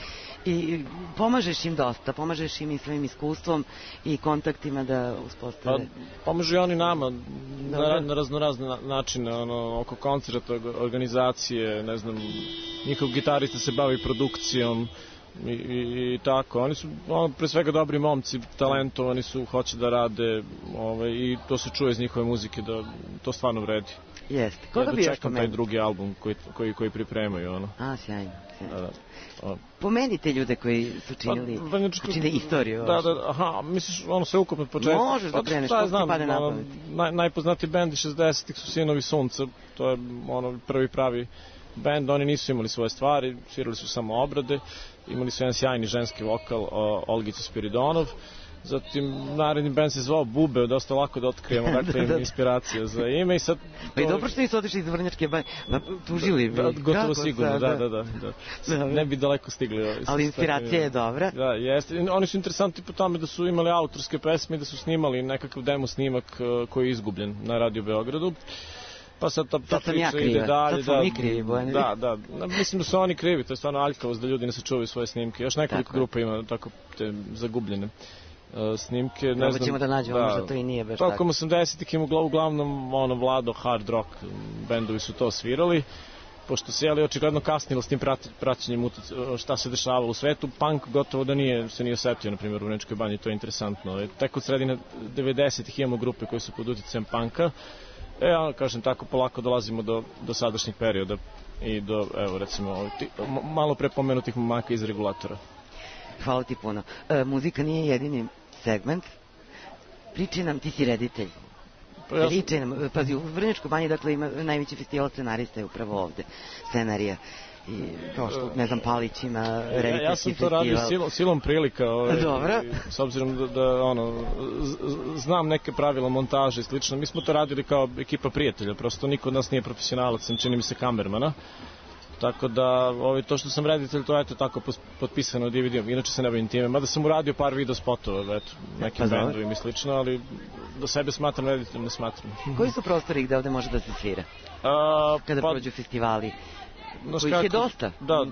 I pomažeš im dosta, pomažeš im i svojim iskustvom i kontaktima da uspostave. Pa, pomažu i oni nama na, na raznorazne načine, ono, oko koncerta, organizacije, ne znam, njihov gitarista se bavi produkcijom, I, i, i tako, oni su ono, pre svega dobri momci, talentovani su, hoće da rade ovaj, i to se čuje iz njihove muzike da to stvarno vredi. Jeste. Koga ja bi još čekam taj drugi album koji, koji, koji pripremaju. Ono. A, sjajno. sjajno. Da, da. O. Pomenite ljude koji su činili, pa, Vrnjačko, činili istoriju. Da, da, aha, misliš ono sve ukupno od početka? Možeš da kreneš, pa, što ti pade na pamet. Naj, najpoznatiji bendi šezdesetih su Sinovi sunca, to je ono prvi pravi bend, oni nisu imali svoje stvari, svirali su samo obrade, imali su jedan sjajni ženski vokal, Olgica Spiridonov, zatim naredni bend se zvao Bube, dosta lako da otkrijemo, dakle im inspiracija za ime i sad... Pa i dobro što nisu otišli iz Vrnjačke banje, tužili bi. Da, gotovo sigurno, da, da, da, da. Ne bi daleko stigli. Ali inspiracija je dobra. Da, jeste. Oni su interesanti po tome da su imali autorske pesme i da su snimali nekakav demo snimak koji je izgubljen na Radio Beogradu. Pa sad ta, ta priča ja ide dalje. Sad smo da, mi krivi, Bojane. Da, da, da, mislim da su oni krivi, to je stvarno aljkavost da ljudi ne sačuvaju svoje snimke. Još nekoliko tako grupa ima tako te zagubljene uh, snimke. Ne Probat ćemo da nađemo, da, možda to i nije baš tako. Tokom osamdesetih ima uglavnom ono vlado hard rock bendovi su to svirali. Pošto se jeli očigledno kasnilo s tim praćenjem šta se dešavalo u svetu, punk gotovo da nije, se nije osetio, na primjer u Vrnjačkoj banji, to je interesantno. Tek od sredine devedesetih imamo grupe koje su pod uticajem punka. E, ja kažem, tako polako dolazimo do, do sadašnjeg perioda i do, evo, recimo, ti, malo pre pomenutih momaka iz Regulatora. Hvala ti puno. E, muzika nije jedini segment Priči nam, ti si reditelj. Pa ja sam... Priči nam, pazi, u Vrnjačkoj banji, dakle, ima najveći festival scenarista je upravo ovde, scenarija. I kao što, ne znam, Palić ima rediteljski festival. Ja sam to radio silom, silom prilika. Ovaj, Dobro. S obzirom da, da ono, z, znam neke pravila montaže i slično. Mi smo to radili kao ekipa prijatelja, prosto niko od nas nije profesionalac, čini mi se kamermana. Tako da, ovaj, to što sam reditelj, to je eto tako potpisano D V D-om. Inače se ne bavim time. Mada sam uradio par video spotova, eto, nekim pa bendovima i slično, ali do sebe smatram rediteljem, ne smatram. Koji su prostori gde ovde može da se svira? A, Kada pa, prođu festivali? Kojih je dosta? Da,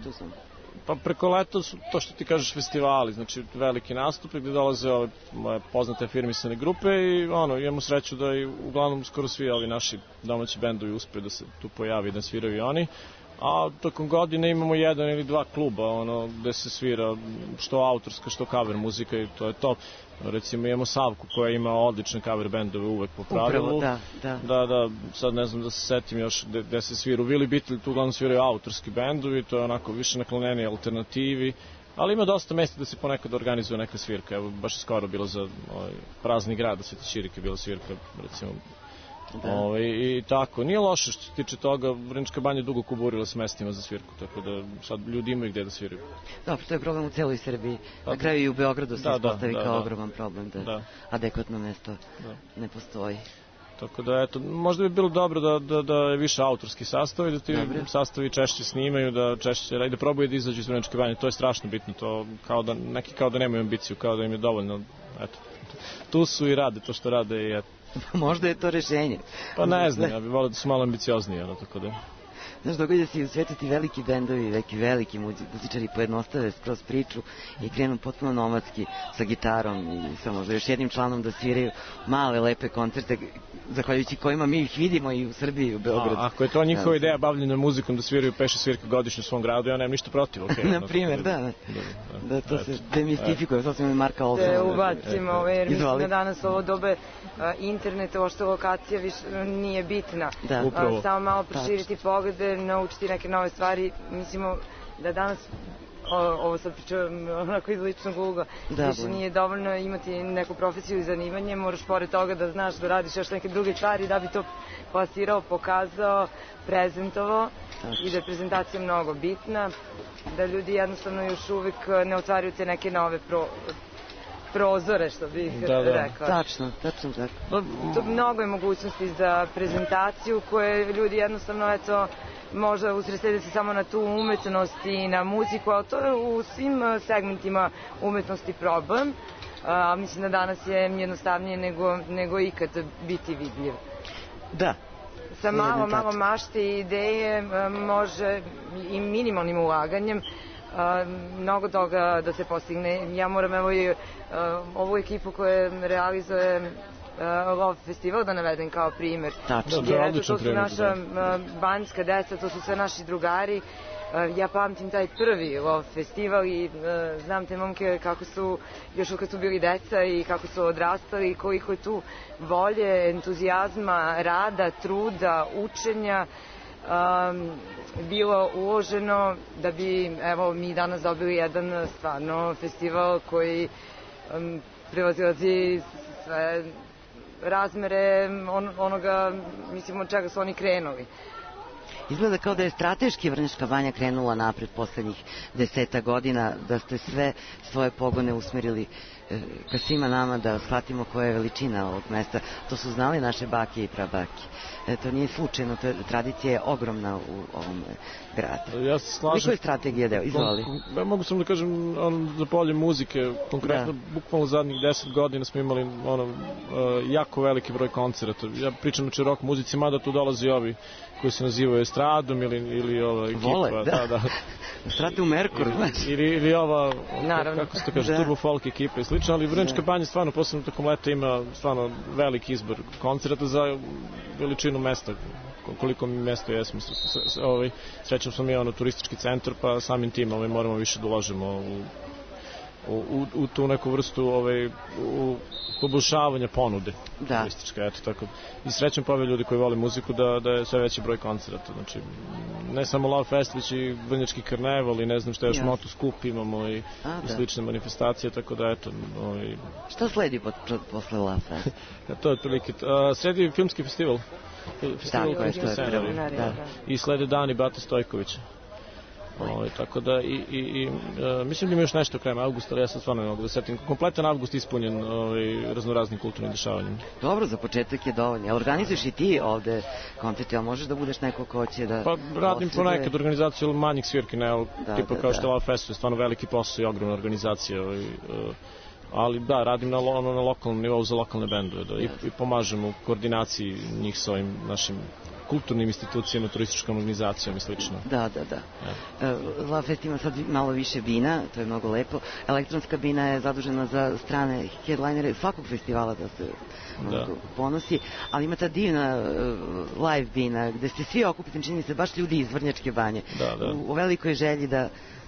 pa preko leta su to što ti kažeš festivali, znači veliki nastupi gde dolaze ove moje poznate afirmisane grupe i ono, imamo sreću da i uglavnom skoro svi ovi naši domaći bendovi uspe da se tu pojavi, da sviraju i oni. A tokom godine imamo jedan ili dva kluba ono, gde se svira što autorska, što cover muzika i to je to. Recimo imamo Savku koja ima odlične cover bendove uvek po pravilu. Upravo, da, da. Da, da, sad ne znam da se setim još gde, gde se svira. U Vili Beatle tu uglavnom sviraju autorski bendovi, to je onako više nakloneni alternativi. Ali ima dosta mesta da se ponekad organizuje neka svirka. Evo, baš je skoro bilo za ovaj, prazni grad, da Sveti Čirike bila svirka, recimo. Da. Ove, i tako, nije loše što se tiče toga, Vrnjačka banja dugo kuburila s mestima za svirku, tako da sad ljudi imaju gde da sviraju. Dobro, to je problem u celoj Srbiji. Na kraju i u Beogradu se da, ispostavi da, kao da, ogroman problem da, da. adekvatno mesto da. ne postoji. Tako da, eto, možda bi bilo dobro da, da, da je više autorski sastav i da ti Dobre. sastavi češće snimaju, da češće da probaju da izađu iz Vrnjačke banje. To je strašno bitno, to kao da, neki kao da nemaju ambiciju, kao da im je dovoljno, eto, tu su i rade to što rade i eto. Možda je to rešenje. Pa ne znam, ja bih volio da su malo ambiciozniji, ono, tako da... Znaš, događa se i u svetu ti veliki bendovi, veliki, veliki muzičari pojednostave skroz priču i krenu potpuno nomadski sa gitarom i sa možda još jednim članom da sviraju male, lepe koncerte, zahvaljujući kojima mi ih vidimo i u Srbiji i u Beogradu. A, ako je to njihova ideja bavljena muzikom da sviraju peše svirke godišnje u svom gradu, ja nemam ništa protiv, okej. Okay, na primjer, da, da, da, da to se demistifikuje, to sam imali Marka Olsona. Da ubacimo, jer mislim da danas ovo dobe interneta, ovo što lokacija više nije bitna. Da. Upravo. Samo malo proširiti poglede, naučiti neke nove stvari. Mislimo da danas, o, ovo sad pričam onako iz ličnog ugla, da, više bolj. nije dovoljno imati neku profesiju i zanimanje, moraš pored toga da znaš da radiš još neke druge stvari da bi to plasirao, pokazao, prezentovao. Tači. I da je prezentacija mnogo bitna, da ljudi jednostavno još uvek ne otvaraju te neke nove pro... prozore, što bih da, da. rekla. Tačno, tačno tako. To mnogo je mogućnosti za prezentaciju koje ljudi jednostavno, eto, možda usredsede se samo na tu umetnost i na muziku, ali to je u svim segmentima umetnosti problem. A, mislim da danas je jednostavnije nego, nego ikad biti vidljiv. Da. Sa malo, malo mašte i ideje može i minimalnim ulaganjem Uh, mnogo toga da se postigne. Ja moram evo i uh, ovu ekipu koja realizuje uh, Love festival da navedem kao primer. Tačno. Jer eto, to su naša uh, banjska deca, to su sve naši drugari. Uh, ja pamtim taj prvi Love festival i uh, znam te momke kako su, još kad su bili deca i kako su odrastali, koliko je tu volje, entuzijazma, rada, truda, učenja Um, bilo uloženo da bi, evo, mi danas dobili jedan stvarno festival koji um, prevazilazi sve razmere on, onoga, mislim, od čega su oni krenuli. Izgleda kao da je strateški Vrnjačka banja krenula napred poslednjih deseta godina, da ste sve svoje pogone usmerili ka svima nama da shvatimo koja je veličina ovog mesta. To su znali naše bake i prabake. E, to nije slučajno, to je, tradicija je ogromna u ovom gradu. Ja se slažem. Koliko je strategija deo? Izvoli. Ja mogu sam da kažem on, za polje muzike, konkretno, da. Bukvalno zadnjih deset godina smo imali ono, uh, jako veliki broj koncerata. Ja pričam znači o rock muzici, mada tu dolazi ovi koji se nazivaju estradom ili, ili ova ekipa. Vole, da. da, da. Estrade u Merkuru, znači. Ili, ili ova, naravno, kako se to kaže, da. Turbo folk ekipa i slično, ali Vrnjačka banja stvarno, posebno tokom leta ima stvarno veliki izbor koncerata za veličinu mesta, koliko mi mjesto jesmo. Ovaj, srećom smo mi ono, turistički centar, pa samim tim ovaj, moramo više da ulažemo u u, u tu neku vrstu ovaj, u poboljšavanja ponude da. turističke, eto tako. I srećem pove ljudi koji vole muziku da, da je sve veći broj koncerata, znači ne samo Love Fest, već i Vrnjački karneval i ne znam šta još, yes. Moto skup imamo i, A, i slične manifestacije, tako da eto... Ovaj... Šta sledi po, posle Love Fest? to je otprilike. Sledi filmski festival. Festival da, filmski scenarij. Da. Da. I slede dani Bate Stojkovića. Ovaj, tako da i, i, i uh, mislim da ima još nešto krajem avgusta, ali ja sad stvarno ne mogu da setim. Kompletan avgust ispunjen ovaj, raznoraznim kulturnim dešavanjem. Dobro, za početak je dovoljno. Jel organizuješ i ti ovde koncerte, ali možeš da budeš neko ko će da... Pa radim posljede... ponekad organizaciju manjih svirki, ne, ali da, tipa da, kao da. Što je Love Fest, je stvarno veliki posao i ogromna organizacija. Ovaj, uh, ali da, radim na, lo, na lokalnom nivou za lokalne bendove da, i, i pomažem u koordinaciji njih s ovim našim kulturnim institucijama, turističkom organizacijom i slično. Da, da, da. Ja. Uh, Love Fest ima sad malo više bina, to je mnogo lepo. Elektronska bina je zadužena za strane headlinere svakog festivala da se da. ponosi, ali ima ta divna uh, live bina gde ste svi okupiti, čini se baš ljudi iz Vrnjačke banje. Da, da. U, u velikoj želji da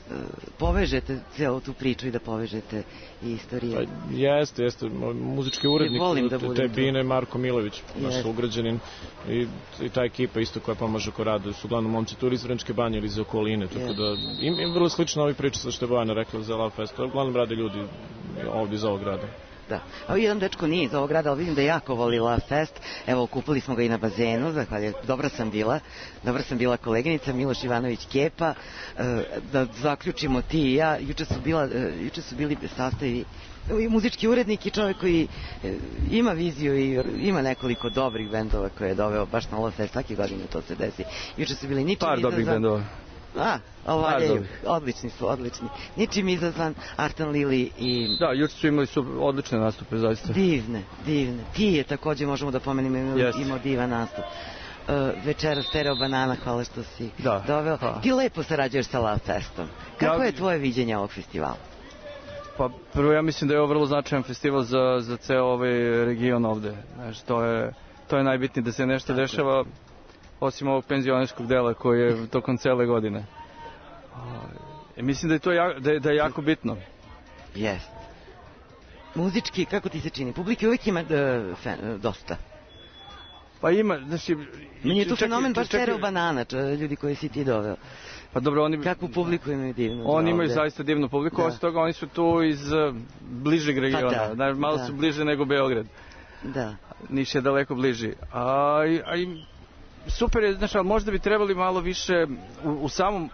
povežete celu tu priču i da povežete i istorije. Pa, jeste, jeste. Muzički urednik da te, te bine Marko Milović, naš sugrađanin i, i ta ekipa isto koja pomaže ko radu. Su uglavnom momci tu iz Vrnjačke banje ili iz okoline, tako yes. da im, im vrlo slično ovi priče sa što je Bojana rekla za Love Fest. Uglavnom rade ljudi ovdje iz ovog grada. Da. A jedan dečko nije iz ovog grada, ali vidim da jako voli Love Fest. Evo, okupili smo ga i na bazenu, zahvaljujem. Dobra sam bila, dobra sam bila koleginica, Miloš Ivanović Kepa. Da zaključimo ti i ja, juče su, bila, juče su bili sastavi i muzički urednik i čovjek koji ima viziju i ima nekoliko dobrih bendova koje je doveo baš na Love Fest, svake godine to se desi. Juče su bili ničim Par izazvan... dobrih bendova. A, ovaljaju, odlični su, odlični. Ničim izazvan, Artan Lili i... Da, juče su imali su odlične nastupe, zaista. Divne, divne. Ti je također, možemo da pomenimo, yes. imao divan nastup. Uh, večera Stereo Banana, hvala što si da. doveo. Ha. Ti lepo sarađuješ sa Love Festom. Kako ja... je tvoje viđenje ovog festivala? Pa prvo ja mislim da je ovo vrlo značajan festival za, za ceo ovaj region ovde. Znaš, to je, to je najbitnije da se nešto Tako. dešava osim ovog penzionerskog dela koji je tokom cele godine. E, mislim da je to ja, da je, da je jako bitno. Jest. Muzički, kako ti se čini? Publike uvijek ima uh, fan, uh, dosta. Pa ima, znači... Meni je tu fenomen baš Stereo Banana, ljudi koji si ti doveo. Pa dobro, oni... Kakvu publiku imaju divnu? Oni imaju zaista divnu publiku, da. Osim toga oni su tu iz uh, bližeg regiona, pa da, malo da. su bliže nego Beograd. Da. Niš je daleko bliži. A, a i super je, znači, ali možda bi trebali malo više u, u samom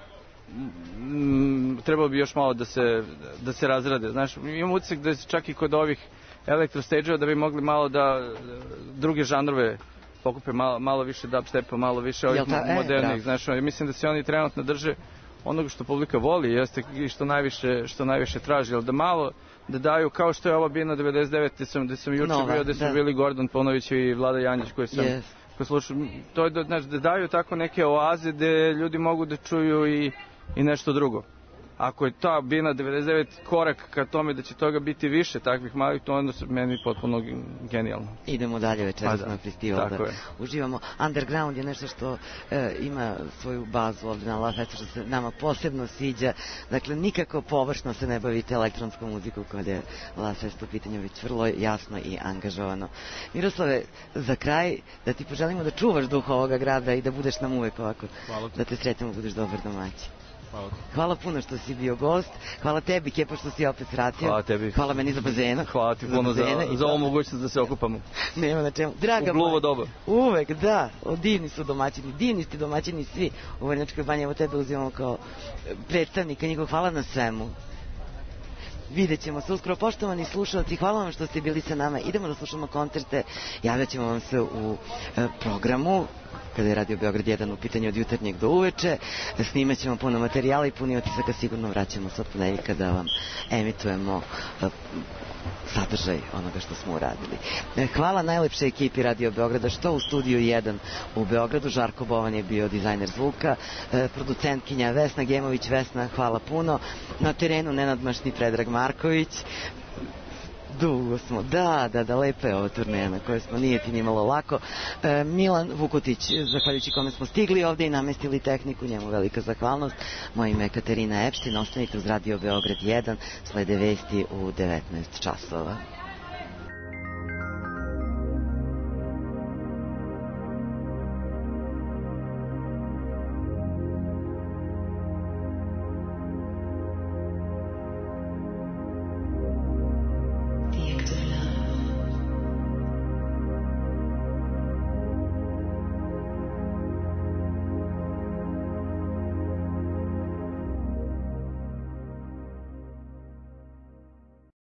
m, trebalo bi još malo da se, da se razrade. Znaš, imam utisak da čak i kod ovih elektrostage-ova da bi mogli malo da druge žanrove pokupe, malo, malo više dubstepa, malo više ovih ta, modernih. E, znaš, mislim da se oni trenutno drže onoga što publika voli, jeste i što najviše, što najviše traži, ali da malo da daju, kao što je ova bina devedeset devete gde sam, gde sam juče Nova, bio, gde su da. bili Gordon Ponović i Vlada Janjić koji sam yes. Slušaj, to je da, znači, da daju tako neke oaze gde ljudi mogu da čuju i, i nešto drugo. Ako je ta bina devedeset devet korak ka tome da će toga biti više takvih malih, to onda se meni potpuno genijalno. Idemo dalje večeras na festival da uživamo. Underground je nešto što e, ima svoju bazu ovdje na Love Festu, što se nama posebno sviđa. Dakle, nikako površno se ne bavite elektronskom muziku kada je Love Fest u pitanju, već vrlo jasno i angažovano. Miroslave, za kraj da ti poželimo da čuvaš duh ovoga grada i da budeš nam uvek ovako, da te sretemo, budeš dobar domaćin. Hvala. Hvala puno što si bio gost. Hvala tebi, Kepa, što si opet vratio. Hvala tebi. Hvala meni za bazena. Hvala ti puno za, za, za ovu mogućnost da se okupamo. Nema na čemu. Draga u gluvo doba. Uvek, da. O, divni su domaćini. Divni ste domaćini svi u Vrnjačkoj banji. Evo tebe uzimamo kao predstavnika njegov. Hvala na svemu. Vidjet ćemo se uskoro, poštovani slušalci, hvala vam što ste bili sa nama. Idemo da slušamo koncerte, javljat ćemo vam se u e, programu kada je Radio Beograd jedan u pitanju od jutarnjeg do uveče. Snimat ćemo puno materijala i puni otisaka, sigurno vraćamo se od ponedjeljka da vam emitujemo e, sadržaj onoga što smo uradili. Hvala najlepšoj ekipi Radio Beograda, što u studiju jedan u Beogradu. Žarko Bovan je bio dizajner zvuka, producentkinja Vesna Gemović. Vesna, hvala puno. Na terenu nenadmašni Predrag Marković. Dugo smo, da, da, da, lepa je ova turneja na kojoj smo, nije ti nimalo lako. E, Milan Vukotić, zahvaljujući kome smo stigli ovde i namestili tehniku, njemu velika zahvalnost. Moje ime je Katarina Epštajn, ostanite uz Radio Beograd jedan, slede vesti u devetnaest časova.